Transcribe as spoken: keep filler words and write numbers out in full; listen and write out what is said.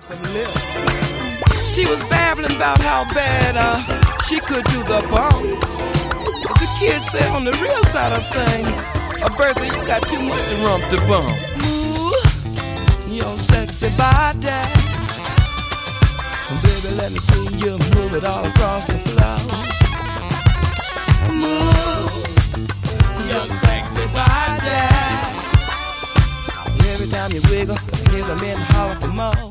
some lip. She was babbling about how bad uh, she could do the bump. But the kid said on the real side of things, uh, Bertha, you got too much rump to bump. Ooh, your sexy body. Baby, let me see you move it all across the floor. Move your sexy body. Every time you wiggle, I hear the men holler for more.